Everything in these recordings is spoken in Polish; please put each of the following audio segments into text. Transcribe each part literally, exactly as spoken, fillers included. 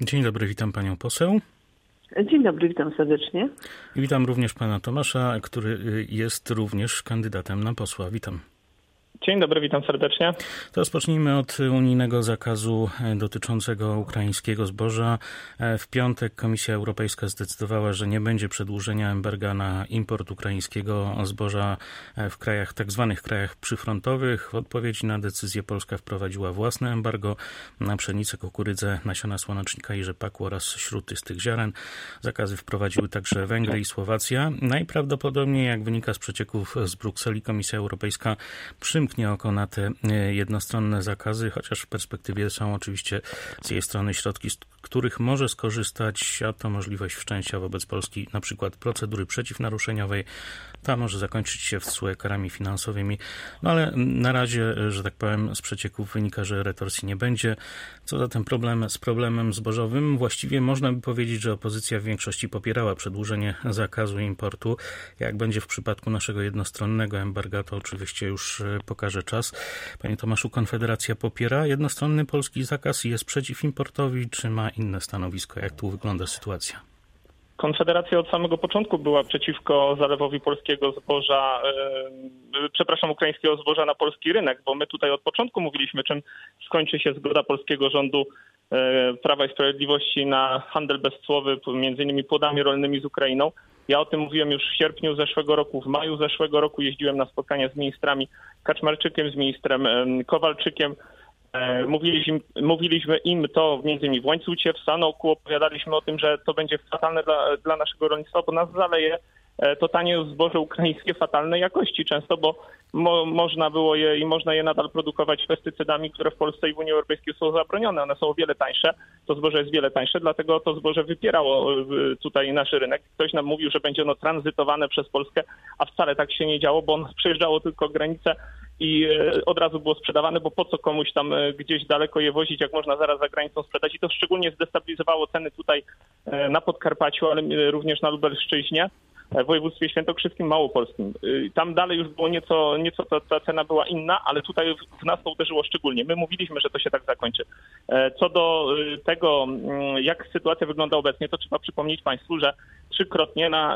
Dzień dobry, witam panią poseł. Dzień dobry, witam serdecznie. I witam również pana Tomasza, który jest również kandydatem na posła. Witam. Dzień dobry, witam serdecznie. To rozpocznijmy od unijnego zakazu dotyczącego ukraińskiego zboża. W piątek Komisja Europejska zdecydowała, że nie będzie przedłużenia embarga na import ukraińskiego zboża w krajach, tak zwanych krajach przyfrontowych. W odpowiedzi na decyzję Polska wprowadziła własne embargo na pszenicę, kukurydzę, nasiona słonecznika i rzepaku oraz śruty z tych ziaren. Zakazy wprowadziły także Węgry i Słowacja. Najprawdopodobniej, jak wynika z przecieków z Brukseli, Komisja Europejska przymknie oko na te jednostronne zakazy, chociaż w perspektywie są oczywiście z jej strony środki, z których może skorzystać, a to możliwość wszczęcia wobec Polski na przykład procedury przeciwnaruszeniowej. Ta może zakończyć się w S U E karami finansowymi, no ale na razie, że tak powiem, z przecieków wynika, że retorsji nie będzie. Co zatem problem z problemem zbożowym? Właściwie można by powiedzieć, że opozycja w większości popierała przedłużenie zakazu importu. Jak będzie w przypadku naszego jednostronnego embarga, to oczywiście już pokaże czas. Panie Tomaszu, Konfederacja popiera jednostronny polski zakaz i jest przeciw importowi, czy ma inne stanowisko? Jak tu wygląda sytuacja? Konfederacja od samego początku była przeciwko zalewowi polskiego zboża, yy, przepraszam, ukraińskiego zboża na polski rynek, bo my tutaj od początku mówiliśmy, czym skończy się zgoda polskiego rządu yy, Prawa i Sprawiedliwości na handel bezcłowy, między innymi płodami rolnymi z Ukrainą. Ja o tym mówiłem już w sierpniu zeszłego roku, w maju zeszłego roku jeździłem na spotkania z ministrami Kaczmarczykiem, z ministrem yy, Kowalczykiem. Mówiliśmy, mówiliśmy im to między innymi w Łańcucie, w Sanoku, opowiadaliśmy o tym, że to będzie fatalne dla, dla naszego rolnictwa, bo nas zaleje to tanie zboże ukraińskie fatalnej jakości często, bo mo, można było je i można je nadal produkować pestycydami, które w Polsce i w Unii Europejskiej są zabronione. One są o wiele tańsze, to zboże jest wiele tańsze, dlatego to zboże wypierało tutaj nasz rynek. Ktoś nam mówił, że będzie ono tranzytowane przez Polskę, a wcale tak się nie działo, bo ono przejeżdżało tylko granicę i od razu było sprzedawane, bo po co komuś tam gdzieś daleko je wozić, jak można zaraz za granicą sprzedać. I to szczególnie zdestabilizowało ceny tutaj na Podkarpaciu, ale również na Lubelszczyźnie, w województwie świętokrzyskim, małopolskim. Tam dalej już było nieco, nieco ta, ta cena była inna, ale tutaj w nas to uderzyło szczególnie. My mówiliśmy, że to się tak zakończy. Co do tego, jak sytuacja wygląda obecnie, to trzeba przypomnieć Państwu, że trzykrotnie na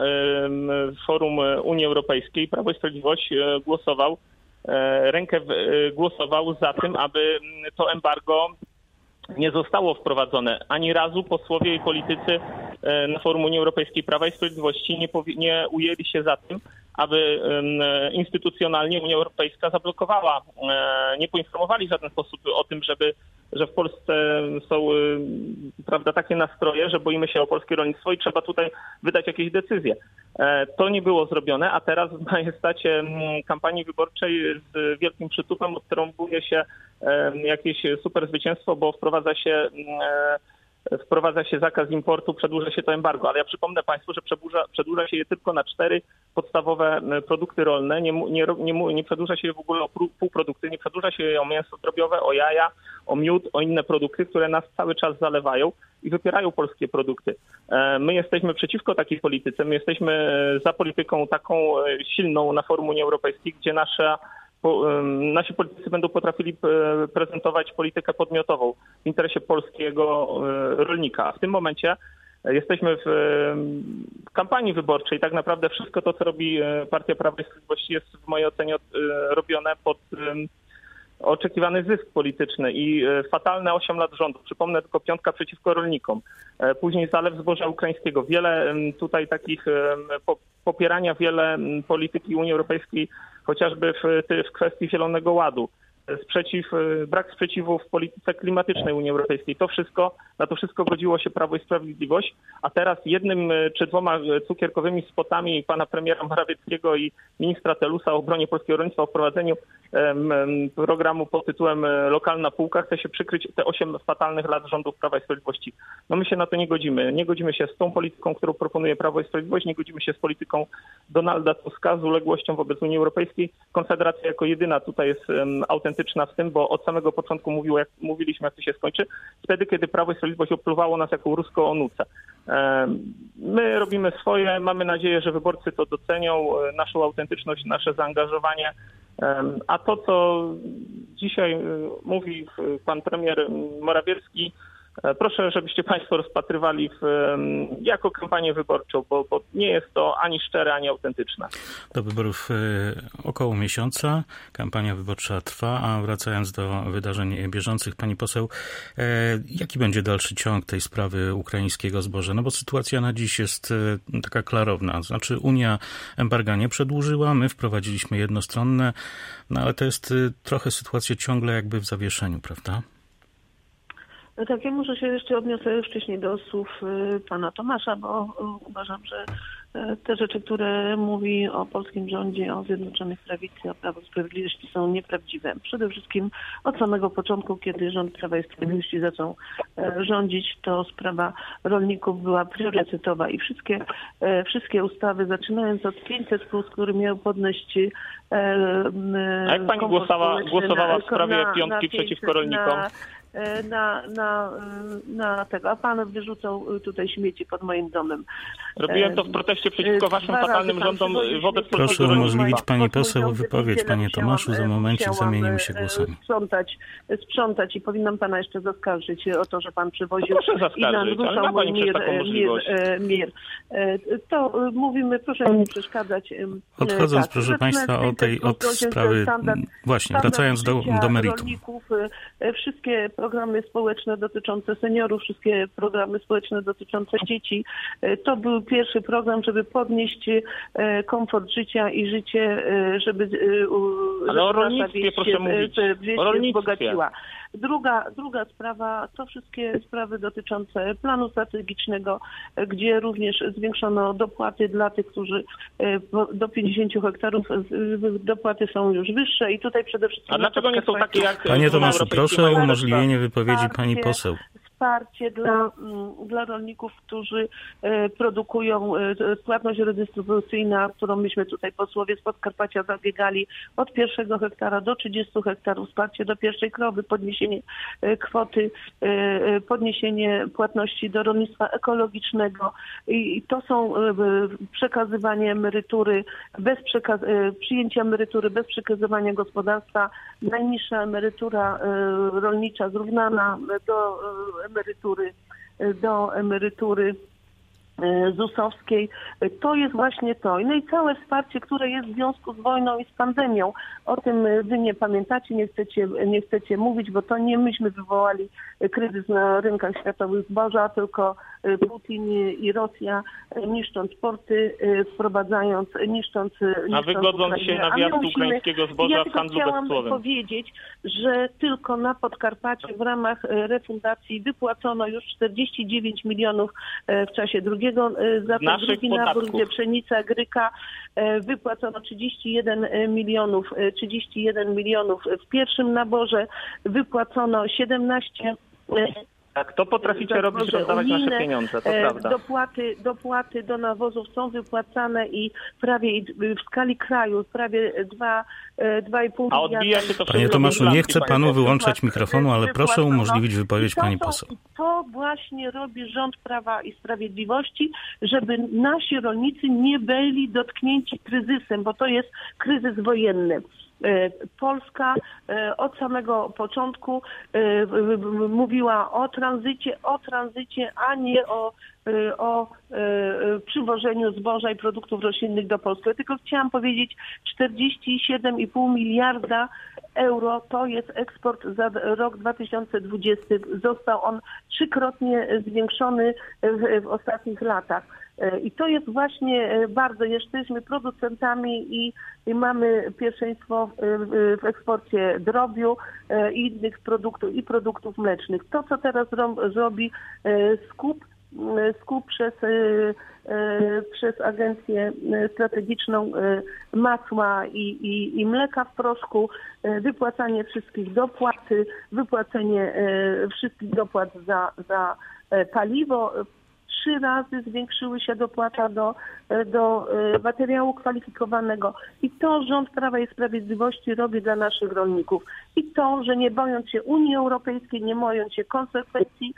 forum Unii Europejskiej Prawo i Sprawiedliwość głosował, rękę głosował za tym, aby to embargo nie zostało wprowadzone. Ani razu posłowie i politycy na forum Unii Europejskiej Prawa i Sprawiedliwości nie, powie, nie ujęli się za tym, aby instytucjonalnie Unia Europejska zablokowała, nie poinformowali w żaden sposób o tym, żeby, że w Polsce są, prawda, takie nastroje, że boimy się o polskie rolnictwo i trzeba tutaj wydać jakieś decyzje. To nie było zrobione, a teraz w majestacie kampanii wyborczej z wielkim przytupem odtrąbuje się jakieś super zwycięstwo, bo wprowadza się wprowadza się zakaz importu, przedłuża się to embargo. Ale ja przypomnę Państwu, że przedłuża, przedłuża się je tylko na cztery podstawowe produkty rolne. Nie, nie, nie, nie przedłuża się je w ogóle o półprodukty, nie przedłuża się je o mięso drobiowe, o jaja, o miód, o inne produkty, które nas cały czas zalewają i wypierają polskie produkty. My jesteśmy przeciwko takiej polityce. My jesteśmy za polityką taką silną na forum Unii Europejskiej, gdzie nasza nasi politycy będą potrafili prezentować politykę podmiotową w interesie polskiego rolnika. A w tym momencie jesteśmy w kampanii wyborczej. Tak naprawdę wszystko to, co robi Partia Prawa i Sprawiedliwości, jest w mojej ocenie robione pod oczekiwany zysk polityczny i fatalne osiem lat rządu. Przypomnę tylko piątka przeciwko rolnikom. Później zalew zboża ukraińskiego. Wiele tutaj takich popierania, wiele polityki Unii Europejskiej, chociażby w, w kwestii Zielonego Ładu. Sprzeciw, brak sprzeciwu w polityce klimatycznej Unii Europejskiej. To wszystko, na to wszystko godziło się Prawo i Sprawiedliwość, a teraz jednym czy dwoma cukierkowymi spotami pana premiera Morawieckiego i ministra Telusa o obronie polskiego rolnictwa, o wprowadzeniu um, programu pod tytułem Lokalna półka chce się przykryć te osiem fatalnych lat rządów Prawa i Sprawiedliwości. No my się na to nie godzimy. Nie godzimy się z tą polityką, którą proponuje Prawo i Sprawiedliwość, nie godzimy się z polityką Donalda Tuska, z uległością wobec Unii Europejskiej. Konfederacja jako jedyna tutaj jest um, autentyczna w tym, bo od samego początku mówiło, jak, mówiliśmy, jak to się skończy, wtedy, kiedy Prawo i Sprawiedliwość opluwało nas jako ruską onucę. My robimy swoje, mamy nadzieję, że wyborcy to docenią, naszą autentyczność, nasze zaangażowanie, a to, co dzisiaj mówi pan premier Morawiecki, proszę, żebyście Państwo rozpatrywali w, jako kampanię wyborczą, bo, bo nie jest to ani szczere, ani autentyczne. Do wyborów około miesiąca, kampania wyborcza trwa, a wracając do wydarzeń bieżących, pani poseł, jaki będzie dalszy ciąg tej sprawy ukraińskiego zboża? No bo sytuacja na dziś jest taka klarowna, znaczy Unia embarga nie przedłużyła, my wprowadziliśmy jednostronne, no ale to jest trochę sytuacja ciągle jakby w zawieszeniu, prawda? No tak, ja może się jeszcze odniosę wcześniej do słów pana Tomasza, bo uważam, że te rzeczy, które mówi o polskim rządzie, o Zjednoczonej Prawicy, o Prawo i Sprawiedliwości są nieprawdziwe. Przede wszystkim od samego początku, kiedy rząd Prawa i Sprawiedliwości zaczął rządzić, to sprawa rolników była priorytetowa i wszystkie, wszystkie ustawy, zaczynając od pięćset plus, który miał podnieść A jak pani głosowała, głosowała w sprawie na, piątki na przeciwko rolnikom? Na, Na, na, na tego, a pan wyrzucał tutaj śmieci pod moim domem. Robiłem to w proteście przeciwko waszym fatalnym rządom wobec polskiego. Proszę umożliwić pani poseł wypowiedź, panie Tomaszu, za momencie zamienimy się głosami. Sprzątać, sprzątać i powinnam pana jeszcze zaskarżyć o to, że pan przywoził i narzucał mój mir, mir, mir. To mówimy, proszę mi nie przeszkadzać. Odchodząc, tak, proszę państwa, o tej od sprawy, standard, właśnie, wracając do, do meritum. Wszystkie programy społeczne dotyczące seniorów, wszystkie programy społeczne dotyczące dzieci. To był pierwszy program, żeby podnieść komfort życia i życie, żeby, Ale o rolnictwie proszę mówić. O rolnictwie. Wzbogaciła. Druga, druga sprawa to wszystkie sprawy dotyczące planu strategicznego, gdzie również zwiększono dopłaty dla tych, którzy do pięćdziesięciu hektarów dopłaty są już wyższe i tutaj przede wszystkim... A dlaczego nie są takie jak... Panie Tomaszu, proszę o umożliwienie wypowiedzi pani poseł. Wsparcie dla, dla rolników, którzy produkują płatność redystrybucyjna, którą myśmy tutaj posłowie z Podkarpacia zabiegali od pierwszego hektara do trzydziestu hektarów, wsparcie do pierwszej krowy, podniesienie kwoty, podniesienie płatności do rolnictwa ekologicznego i to są przekazywanie emerytury bez przekaz przyjęcia emerytury bez przekazywania gospodarstwa, najniższa emerytura rolnicza zrównana do emerytury, do emerytury zusowskiej. To jest właśnie to. No i całe wsparcie, które jest w związku z wojną i z pandemią. O tym wy nie pamiętacie, nie chcecie, nie chcecie mówić, bo to nie myśmy wywołali kryzys na rynkach światowych zboża, tylko Putin i Rosja niszcząc porty, wprowadzając, niszcząc... A wygodząc się na wiatr ukraińskiego zboża w handlu bezcłowym. Ja chciałam powiedzieć, że tylko na Podkarpacie w ramach refundacji wypłacono już czterdzieści dziewięć milionów w czasie drugiego zakupu, drugi nabór, gdzie pszenica, gryka, wypłacono trzydzieści jeden milionów, trzydzieści jeden milionów w pierwszym naborze, wypłacono siedemnaście. Tak, to potraficie robić, rozdawać nasze pieniądze, to prawda. Dopłaty, dopłaty do nawozów są wypłacane i prawie w skali kraju prawie dwa i pół miliarda. A odbija się to Panie Tomaszu, nie chcę panu wyłączać mikrofonu, ale proszę umożliwić wypowiedź pani poseł. To właśnie robi rząd Prawa i Sprawiedliwości, żeby nasi rolnicy nie byli dotknięci kryzysem, bo to jest kryzys wojenny. Polska od samego początku mówiła o tranzycie, o tranzycie, a nie o, o przywożeniu zboża i produktów roślinnych do Polski. Ja tylko chciałam powiedzieć, czterdzieści siedem i pół miliarda euro to jest eksport za rok dwa tysiące dwudziesty. Został on trzykrotnie zwiększony w, w ostatnich latach. I to jest właśnie bardzo, jesteśmy producentami i, i mamy pierwszeństwo w, w eksporcie drobiu i innych produktów i produktów mlecznych. To, co teraz zrobi skup, skup przez, przez Agencję Strategiczną Masła i, i, i Mleka w proszku, wypłacanie wszystkich dopłat, wypłacenie wszystkich dopłat za, za paliwo. Trzy razy zwiększyły się dopłata do, do materiału kwalifikowanego. I to rząd Prawa i Sprawiedliwości robi dla naszych rolników. I to, że nie bojąc się Unii Europejskiej, nie bojąc się konsekwencji,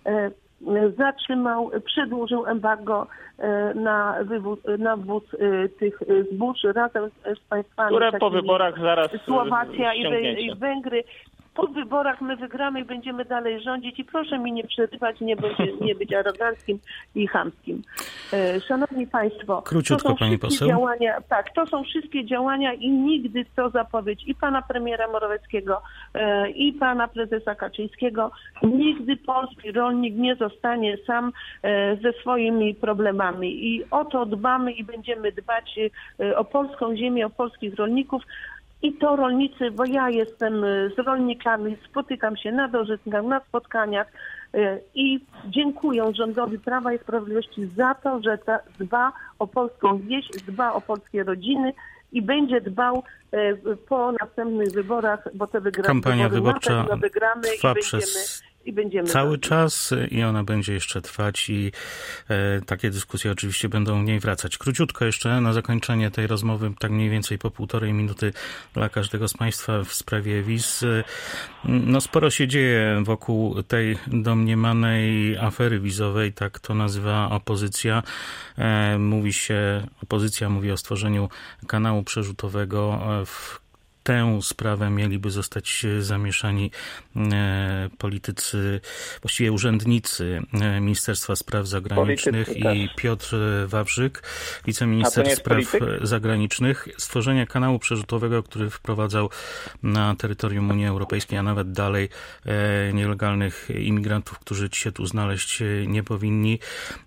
zatrzymał, przedłużył embargo na wywóz, na wwóz tych zbóż razem z państwami które po wyborach zaraz Słowacja i Węgry. po wyborach my wygramy i będziemy dalej rządzić i proszę mi nie przerywać, nie, będzie, nie być aroganckim i chamskim. Szanowni Państwo, Króciutko, to są pani wszystkie poseł. działania, tak, to są wszystkie działania i nigdy to zapowiedź i pana premiera Morawieckiego i pana prezesa Kaczyńskiego, nigdy polski rolnik nie zostanie sam ze swoimi problemami i o to dbamy i będziemy dbać o polską ziemię, o polskich rolników. I to rolnicy, bo ja jestem z rolnikami, spotykam się na dożynkach, na spotkaniach i dziękuję rządowi Prawa i Sprawiedliwości za to, że ta dba o polską wieś, dba o polskie rodziny i będzie dbał po następnych wyborach, bo te wygramy. Kampania wyborcza wygramy trwa i będziemy, przez i będziemy cały robić. czas i ona będzie jeszcze trwać i e, takie dyskusje oczywiście będą w niej wracać. Króciutko jeszcze na zakończenie tej rozmowy, tak mniej więcej po półtorej minuty dla każdego z Państwa w sprawie wiz. No sporo się dzieje wokół tej domniemanej afery wizowej, tak to nazywa opozycja. E, mówi się, opozycja mówi o stworzeniu kanału przerzutowego w tę sprawę mieliby zostać zamieszani politycy, właściwie urzędnicy Ministerstwa Spraw Zagranicznych politycy, i tak. Piotr Wawrzyk, wiceminister spraw polityk? zagranicznych. Stworzenie kanału przerzutowego, który wprowadzał na terytorium Unii Europejskiej, a nawet dalej nielegalnych imigrantów, którzy się tu znaleźć nie powinni.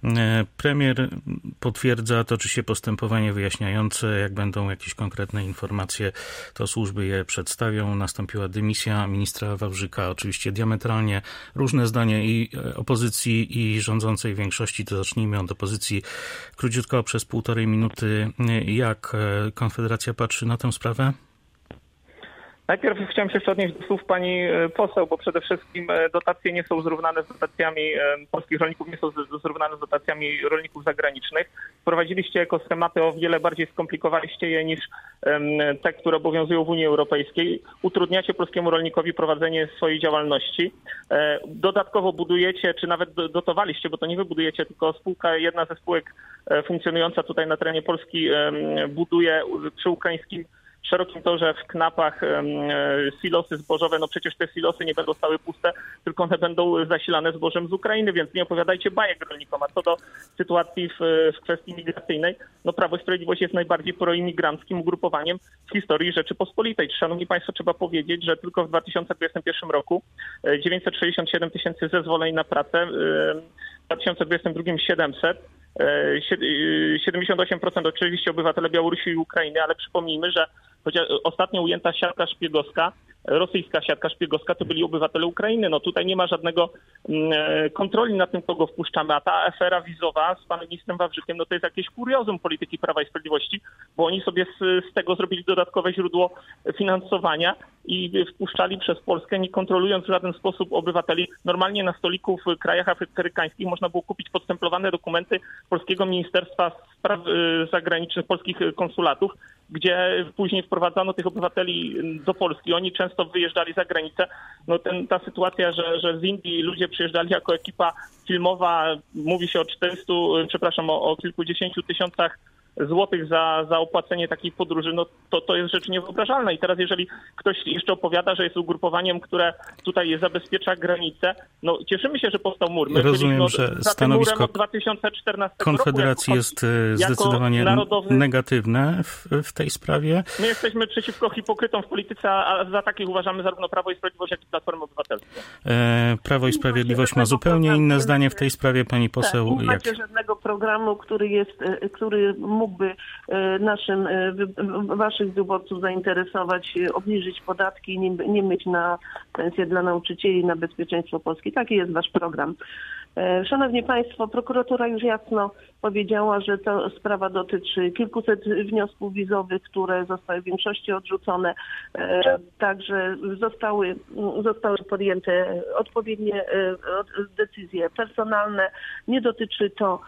Premier potwierdza, toczy się postępowanie wyjaśniające. Jak będą jakieś konkretne informacje, to służby je przedstawią. Nastąpiła dymisja ministra Wawrzyka. Oczywiście diametralnie różne zdania i opozycji, i rządzącej większości. To zacznijmy od opozycji. Króciutko, przez półtorej minuty. Jak Konfederacja patrzy na tę sprawę? Najpierw chciałem się jeszcze odnieść do słów pani poseł, bo przede wszystkim dotacje nie są zrównane z dotacjami polskich rolników, nie są zrównane z dotacjami rolników zagranicznych. Wprowadziliście ekoschematy, o wiele bardziej skomplikowaliście je niż te, które obowiązują w Unii Europejskiej. Utrudniacie polskiemu rolnikowi prowadzenie swojej działalności. Dodatkowo budujecie, czy nawet dotowaliście, bo to nie wy budujecie, tylko spółka, jedna ze spółek funkcjonująca tutaj na terenie Polski buduje przy ukraińskim szerokim torze w Knapach silosy zbożowe. No przecież te silosy nie będą stały puste, tylko one będą zasilane zbożem z Ukrainy, więc nie opowiadajcie bajek rolnikom. A co do sytuacji w, w kwestii migracyjnej, no Prawo i Sprawiedliwość jest najbardziej proimigranckim ugrupowaniem w historii Rzeczypospolitej. Szanowni Państwo, trzeba powiedzieć, że tylko w dwa tysiące dwudziestym pierwszym roku dziewięćset sześćdziesiąt siedem tysięcy zezwoleń na pracę, w dwa tysiące dwudziestym drugim siedemset. siedemdziesiąt osiem procent oczywiście obywatele Białorusi i Ukrainy, ale przypomnijmy, że chociaż ostatnio ujęta siatka szpiegowska, rosyjska siatka szpiegowska, to byli obywatele Ukrainy. No tutaj nie ma żadnego kontroli nad tym, kogo wpuszczamy, a ta afera wizowa z panem ministrem Wawrzykiem, no to jest jakieś kuriozum polityki Prawa i Sprawiedliwości, bo oni sobie z, z tego zrobili dodatkowe źródło finansowania i wpuszczali przez Polskę, nie kontrolując w żaden sposób obywateli. Normalnie na stoliku w krajach afrykańskich można było kupić podstemplowane dokumenty Polskiego Ministerstwa Spraw Zagranicznych, polskich konsulatów, gdzie później wprowadzano tych obywateli do Polski. Oni często wyjeżdżali za granicę. No ten, ta sytuacja, że, że z Indii ludzie przyjeżdżali jako ekipa filmowa, mówi się o czterystu, przepraszam, o, o kilkudziesięciu tysiącach złotych za, za opłacenie takiej podróży, no to, to jest rzecz niewyobrażalna. I teraz jeżeli ktoś jeszcze opowiada, że jest ugrupowaniem, które tutaj zabezpiecza granicę, no cieszymy się, że powstał mur. My Rozumiem, no, że za stanowisko tym murem od dwa tysiące czternastego Konfederacji roku, jest zdecydowanie narodowy... negatywne w, w tej sprawie. My jesteśmy przeciwko hipokrytom w polityce, a za takich uważamy zarówno Prawo i Sprawiedliwość, jak i Platformę Obywatelską. E, Prawo i Sprawiedliwość ma zupełnie inne zdanie w tej sprawie. Pani poseł, tak, nie macie jak... żadnego programu, który jest, który mógłby naszym, waszych wyborców zainteresować, obniżyć podatki i nie, nie mieć na pensję dla nauczycieli, na bezpieczeństwo Polski. Taki jest wasz program. Szanowni Państwo, prokuratura już jasno powiedziała, że ta sprawa dotyczy kilkuset wniosków wizowych, które zostały w większości odrzucone. Także zostały, zostały podjęte odpowiednie decyzje personalne. Nie dotyczy to,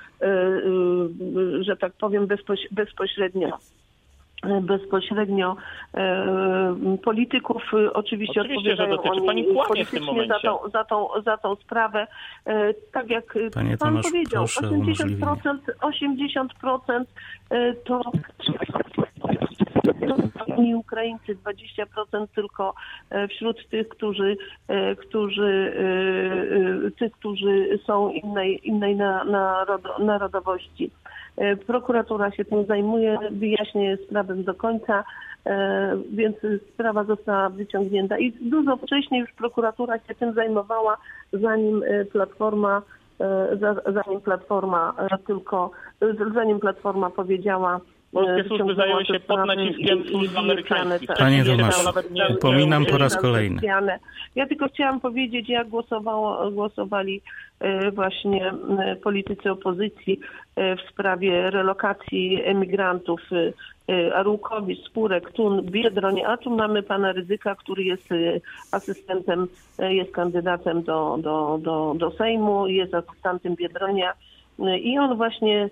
że tak powiem, bezpośrednio bezpośrednio e, polityków. Oczywiście, Oczywiście, odpowiadają że oni politycznie za tą, za, tą, za tą sprawę. E, tak jak Panie pan Tomasz, powiedział, proszę osiemdziesiąt procent, osiemdziesiąt procent to Inni Ukraińcy, dwadzieścia procent tylko wśród tych, którzy, którzy, tych, którzy są innej, innej narodowości. Prokuratura się tym zajmuje, wyjaśnia sprawę do końca, więc sprawa została wyciągnięta. I dużo wcześniej już prokuratura się tym zajmowała, zanim Platforma, zanim Platforma tylko, zanim Platforma powiedziała, polskie służby zajęły się pod naciskiem służb amerykańskich. Panie Tomaszu, upominam po raz kolejny. Ja tylko chciałam powiedzieć, jak głosowało, głosowali właśnie politycy opozycji w sprawie relokacji emigrantów Arłukowicz, Spurek, Thun, Biedroń, a tu mamy pana Rydzyka, który jest asystentem, jest kandydatem do, do, do, do Sejmu, jest asystentem Biedronia. I on właśnie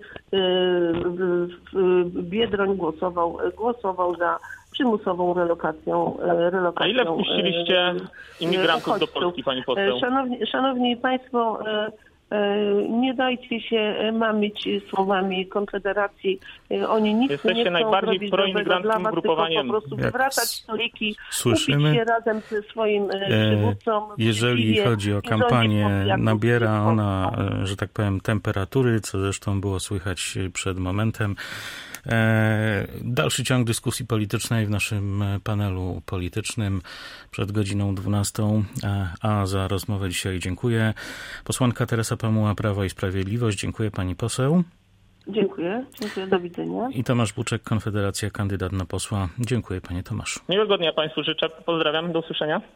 w Biedroń głosował, głosował za przymusową relokacją. relokacją A ile wpuściliście imigrantów uchodźców do Polski, pani poseł? Szanowni, szanowni Państwo, nie dajcie się mamić słowami Konfederacji. Oni nic Jesteście nie chcą najbardziej zrobić dobrego dla was, tylko po prostu wywracać stoliki, słyszymy, kupić się razem ze swoim przywódcą. Jeżeli chodzi o kampanię, nabiera ona, że tak powiem, temperatury, co zresztą było słychać przed momentem. Dalszy ciąg dyskusji politycznej w naszym panelu politycznym przed godziną dwunastą, a za rozmowę dzisiaj dziękuję. Posłanka Teresa Pamuła, Prawo i Sprawiedliwość. Dziękuję pani poseł. Dziękuję. Dziękuję. Do widzenia. I Tomasz Buczek, Konfederacja, kandydat na posła. Dziękuję panie Tomaszu. Miłego dnia państwu życzę. Pozdrawiam. Do usłyszenia.